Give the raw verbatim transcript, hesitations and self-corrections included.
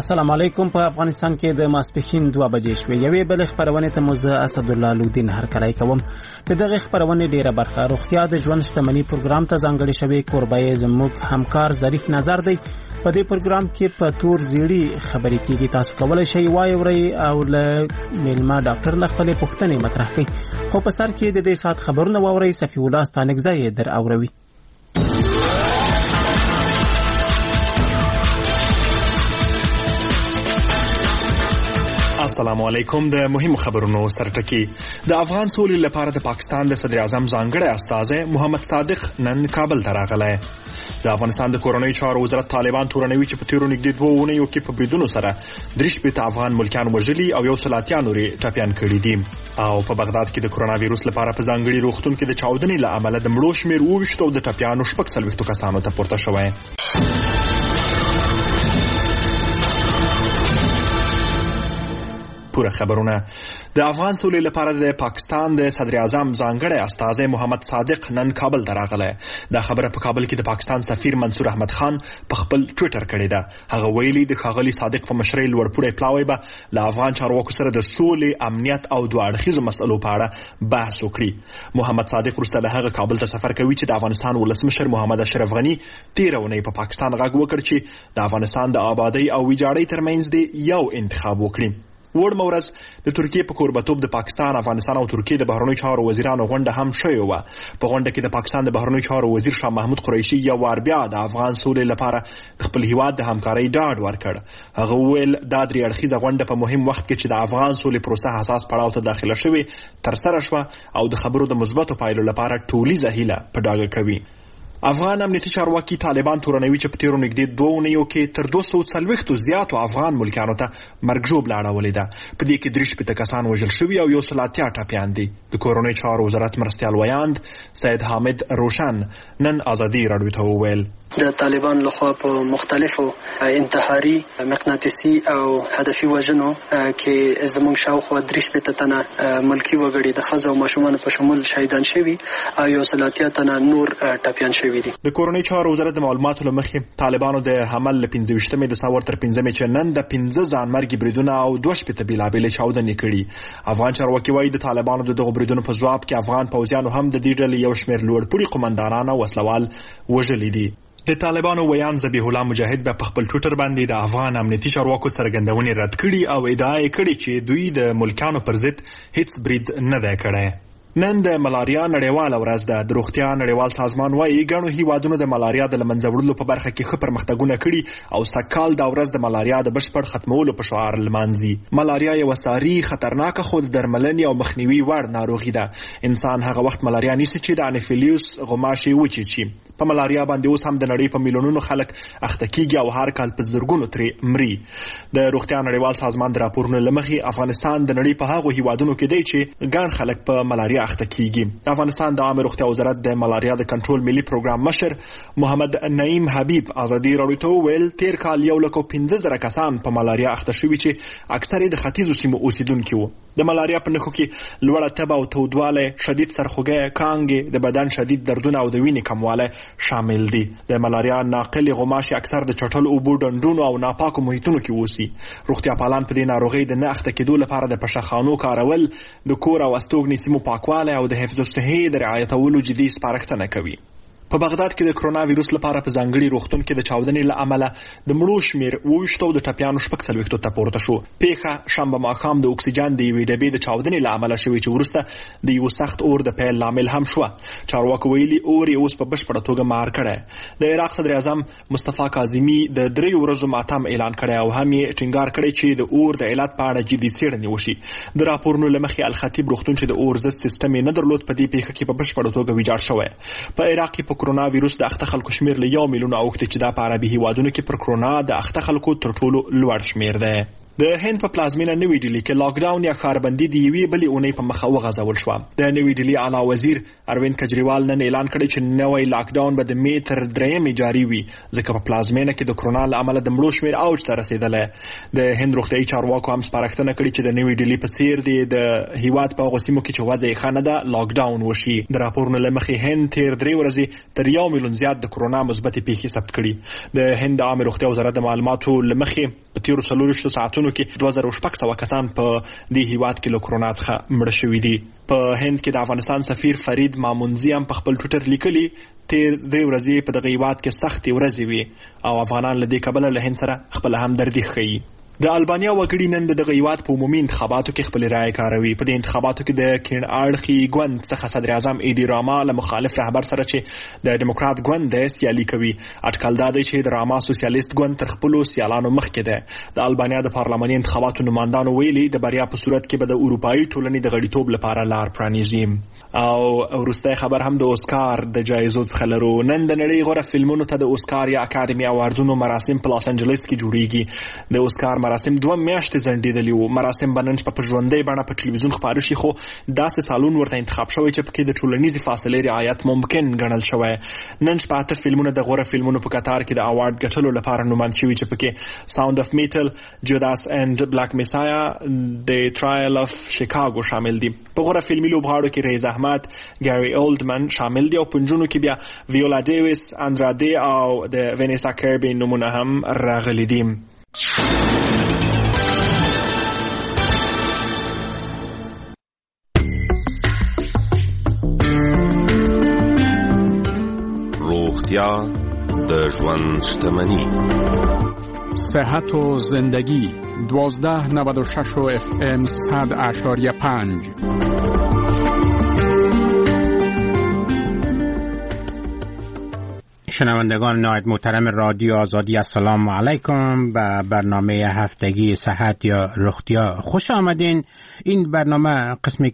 السلام علیکم. په افغانستان کې د ماسپښین دوه بجې شوې. یوې بل خبرونه ته مو زه اسدالله لودین هرکلی کوم. د دغه خبرونه ډیره برخه روغتیا د ژوند شتمنۍ پروګرام ته ځانګړې شوې. کوربای زموږ همکار ظریف نظر دی. په دې پروګرام کې په تور زیړی خبرې کیږي. تاسو کولای شئ وایورئ او له میلمه ډاکټر له خپلې پوښتنې مطرح کړئ. خو په سر کې د دې ساعت خبرونه واورئ. صفی الله ستانکزی در اوروي. السلام علیکم. د مهم خبرونو سرټکی. د افغان سولې لپاره د پاکستان د صدر اعظم ځانګړی استازی محمد صادق نن کابل ته راغلی. د افغانستان د کورنۍ چارو وزارت طالبان تورنوي چې په تیرو نږدې دوه اونیو کې په بریدونو سره درې شپېته افغان ملکیان وژلي او یو سل اتیا نورې ټپیان کړي دي. او په بغداد کې د کرونا وایروس لپاره په ځانګړي روغتون کې د چاودنې له امله د مړو شمېر اووه ویشت او د ټپیانو شپږ څلوېښتو کسانو ته پورته شوی. پوره خبرونه. د افغان سولې لپاره د پاکستان د صدر اعظم ځانګړی استازی محمد صادق نن کابل ته راغلی. دا خبره په کابل کې د پاکستان سفیر منصور احمد خان په خپل ټویټر کړې ده. هغه ویلي د ښاغلي صادق په مشرۍ لوړپوړی پلاوی به له افغان چارواکو سره د سولې، امنیت او دوه اړخیزو مسئلو په اړه بحث وکړي. محمد صادق وروسته له هغه کابل ته سفر کوي چې د افغانستان ولسمشر محمد اشرف غني تېره اونۍ په پاکستان غږ وکړ چې د افغانستان د آبادۍ او ویجاړۍ ترمنځ د یو انتخاب وکړي. وړ مورز د ترکیې په کوربتوب د پاکستان، افغانستان او ترکیې د بهرنیو چارو وزیرانو غونډه هم شوې وه. په غونډه کې د پاکستان د بهرنیو چارو وزیر شاه محمود قریشي یو وار بیا د افغان سولې لپاره د خپل هیواد د همکارۍ ډاډ ورکړ. هغه وویل دا درې اړخیزه غونډه په مهم وخت کې چې د افغان سولې پروسه حساس پړاو ته داخله شوې ترسره شوه او د خبرو د مثبتو پایلو لپاره ټولیزه هیله په ډاګه کوي. افغان امنیتي چارواکي طالبان تورنوي چې په تیرو نږدې دوه اونیو کې تر دوه سوه څلوېښتو زیاتو افغان ملکیانو ته مرګ ژوبله اړولې ده. په دې کې درې شپېته کسان وژل شوي او یو سل اتیا ټپیان دي. د کورنۍ چارو وزارت مرستیال ویاند سید حامد روشن نن ازادي راډیو ته وویل د طالبان لخوا په مختلفو انتحاري، مقناطیسي او هدفي وژنو کې زموږ شاوخوا درې شپېته تنه ملکي وګړي د ښځو او ماشومانو په شمول شهیدان شوي او یو سل اتیا تنه نور ټپیان شوي دي. د کورنۍ چارو وزارت د معلوماتو له مخې طالبانو د حمل له پنځه ویشتمې د ساور تر پنځمې چې نن د پنځه ځانمرګي بریدونه او دوه شپېته بېلابېلې چاودنې کړي. افغان چارواکي وایي د طالبانو د دغو بریدونو په ځواب کې افغان پوځیانو هم د دې ډلې یو شمېر لوړپوړي قومندانان او وسلوال وژلي دي. د طالبانو ویان ذبیح الله مجاهد به په خپل ټویټر باندې د افغان امنیتي چارواکو څرګندونې رد کړي او ادعا یې کړې چې دوی د ملکیانو پر ضد هیڅ برید نه دی کړی. نن د ملاریا نړیواله ورځ ده. د روغتیا نړیوال سازمان وايي ګڼو هیوادونو د ملاریا د له منځه وړلو په برخه کې ښه پرمختګونه کړي او سږکال دا ورځ د ملاریا د بشپړ ختمولو په شعار لمانځي. ملاریا یوه ساري، خطرناکه خو د درملنې او مخنیوي وړ ناروغي ده. انسان هغه وخت ملاریا نیسي چې د انفیلیوس غوماشې وچیچي. په ملاریا باندې اوس هم د نړۍ په میلیونونو خلک اخته کیږي او هر کال په زرګونو ترې مري. د روغتیا نړیوال سازمان د راپورونو له مخې افغانستان د نړۍ په هغو هیوادونو کې دی چې ګڼ خلک په ملاریا اخته کیږي. افغانستان د عامه روغتیا وزارت د ملاریا د کنټرول ملي پروګرام مشر محمد نعیم حبیب ازادي راډیو ته وویل تیر کال یو لک او پنځه زره کسان په ملاریا اخته شوي چې اکثر د ختیځو سیمو اوسیدونکي وو. د ملاریا په نښو کې لوړه تبه او تودوالی، شدید سرخوږی، کانګې، د بدن شدید دردونه او د وینې کموالی شامل دي. د ملاریا ناقلې غوماشې اکثر د چټل اوبو ډنډونو او ناپاکو محیطونو کې اوسي. روغتیا پالان په دې ناروغۍ د نه اخته کېدو لپاره د پشخانو کارول، د کور او استوګنې سیمو پاکوالی او د حفظ الصحې د رعایتولو جدي سپارښتنه کوي. په بغداد کې د کرونا وایروس لپاره په ځانګړي روغتون کې د چاودنې له امله د مړو شمېر اووه ویشت او د ټپیانو شپږ څلوېښتو ته پورته شو. پیښه شنبه ماښام د اکسیجن د یوې ډبې د چاودنې له امله شوې چې وروسته د یو سخت اور د پیل لامل هم شوه. چارواکو ویلي اور یې اوس په بشپړه توګه مهار کړی. د عراق صدر اعظم مصطفی کاظمي د دریو ورځو ماتم اعلان کړی او هم یې ټینګار کړی چې د اور د علت په اړه جدي څېړنې وشي. د راپورونو له مخې الخطیب روغتون چې د اور ضد سیستم یې نه درلود په دې پیښه کې په بشپړه توګه ویجاړ شوی. په عراق کې په کرونا وایروس د اخته خلکو شمیر له یو میلیون اوښتې چې دا په عربي هیوادونو کې پر کرونا د اخته خلکو تر ټولو لوړ شمیر دی. د هند په پلازمینه نوې ډیلی کې لاک ډاون یا ښاربندي د یوې بلې اونۍ په مخه وغځول شوه. د نوې ډیلی اعلی وزیر اروین کجریوال نن اعلان کړی چې نوې لاک ډاون به د می تر درېیمې جاري وي ځکه په پلازمینه کې د کرونا له امله د مړو شمېر اوج ته رسېدلی. د هند روغتیایي چارواکو هم سپارښتنه کړې چې د نوې ډیلی په څیر د هیواد په هغو سیمو کې چې وضع یې ښه نه ده لاک ډاون وشي. د راپورونو له مخې هند تیر درې ورځې تر یو میلیون زیات د کرونا مثبتې پیښې ثبت کړي. د هند د عامه روغتیا وزارت د معلوماتو له مخې په تیرو څلورویشتو ساعتونو کې دوه زره شپږ سوه کسان په دې هیواد کې له کرونا څخه مړه شوي دي. په هند کې د افغانستان سفیر فرید مامونزي هم په خپل ټویټر لیکلي تیر درې ورځې په دغه هیواد کې سختې ورځې وي او افغانان له دې کبله له هند سره خپله همدردي ښیي. د البانیا وګړي نن د دغه هیواد په عمومي انتخاباتو کې خپل رایه کاروي. په دې انتخاباتو کې د کیڼ اړخي ګوند څخه صدر اعظم ایدی راما له مخالف رهبر سره چې د ډیموکرات ګوند د سیالي کوي. اټکل دا دی چې د راما سوسیالیست ګوند تر خپلو سیالانو مخکې ده. د البانیا د پارلماني انتخاباتو نمایندانو ویلي د بریا په صورت کې به د اروپایي ټولنې د غړیتوب لپاره لار پرانیزي. او وروستی خبر هم د اوسکار د جایزو څخه لرو. نن د نړۍ غوره فلمونو ته د اوسکار یا اکاډمي اواردونو مراسم په لاس انجلس کې جوړیږي. د اوسکار مراسم دوه میاشتې ځنډېدلي وو. مراسم به نن شپه په ژوندۍ بڼه په ټلویزیون خپاره شي خو داسې سالون ورته انتخاب شوی چې پکې د ټولنیزې فاصلې رعایت ممکن ګڼل شوی. نن شپه اته فلمونه د غوره فلمونو په کتار کې د اوارډ ګټلو لپاره نوماند شوي چې پکې ساوند اف میټل، جوداس اینڈ بلاک میسایا، د ټرایل اف شیکاګو شامل دي. په غوره فلمي لوبغاړو کې ریز احمد، ګاری اولډمن شامل دي او پنځونو کې بیا ویولا ډیویس، اندرادی او د وینیسا کربی نمونه هم راغلي دي. روغتیا د ژوند شتمني. صحت و زندگی دوازده نود و شش و اف ام صد اشاریه پنج. شنوندگان نهایت محترم رادیو آزادی، السلام علیکم. به برنامه هفتگی صحت یا روغتیا خوش آمدین. این برنامه قسمی